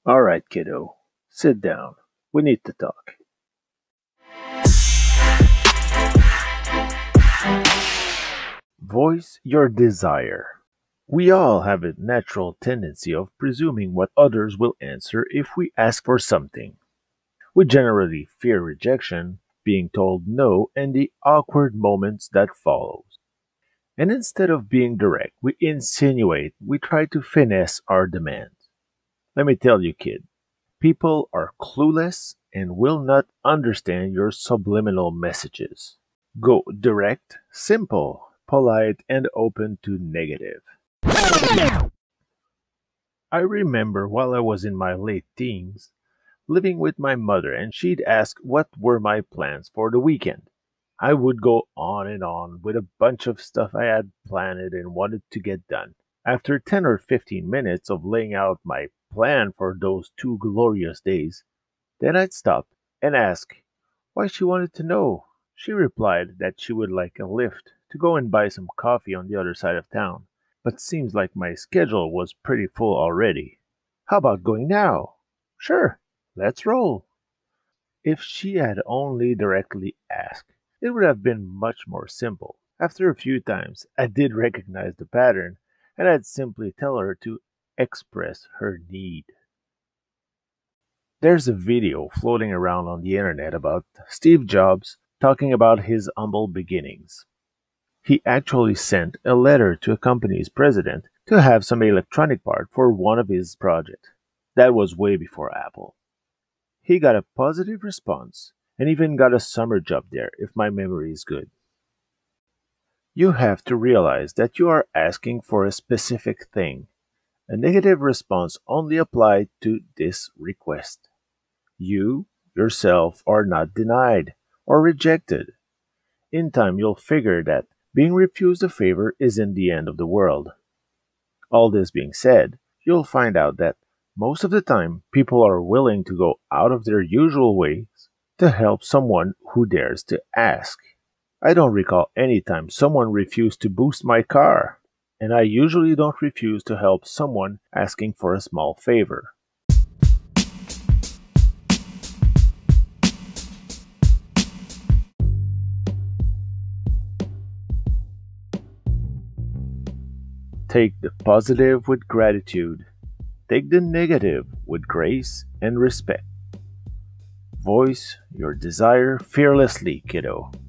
All right, kiddo. Sit down. We need to talk. Voice your desire. We all have a natural tendency of presuming what others will answer if we ask for something. We generally fear rejection, being told no, and the awkward moments that follow. And instead of being direct, we insinuate, we try to finesse our demands. Let me tell you, kid, people are clueless and will not understand your subliminal messages. Go direct, simple, polite, and open to negative. I remember while I was in my late teens, living with my mother, and she'd ask what were my plans for the weekend. I would go on and on with a bunch of stuff I had planned and wanted to get done. After 10 or 15 minutes of laying out my plan for those 2 glorious days, then I'd stop and ask why she wanted to know. She replied that she would like a lift to go and buy some coffee on the other side of town, but seems like my schedule was pretty full already. How about going now? Sure, let's roll. If she had only directly asked, it would have been much more simple. After a few times, I did recognize the pattern, and I'd simply tell her to express her need. There's a video floating around on the internet about Steve Jobs talking about his humble beginnings. He actually sent a letter to a company's president to have some electronic part for one of his projects. That was way before Apple. He got a positive response and even got a summer job there, if my memory is good. You have to realize that you are asking for a specific thing. A negative response only applied to this request. You, yourself, are not denied or rejected. In time, you'll figure that being refused a favor isn't the end of the world. All this being said, you'll find out that most of the time, people are willing to go out of their usual ways to help someone who dares to ask. I don't recall any time someone refused to boost my car, and I usually don't refuse to help someone asking for a small favor. Take the positive with gratitude. Take the negative with grace and respect. Voice your desire fearlessly, kiddo.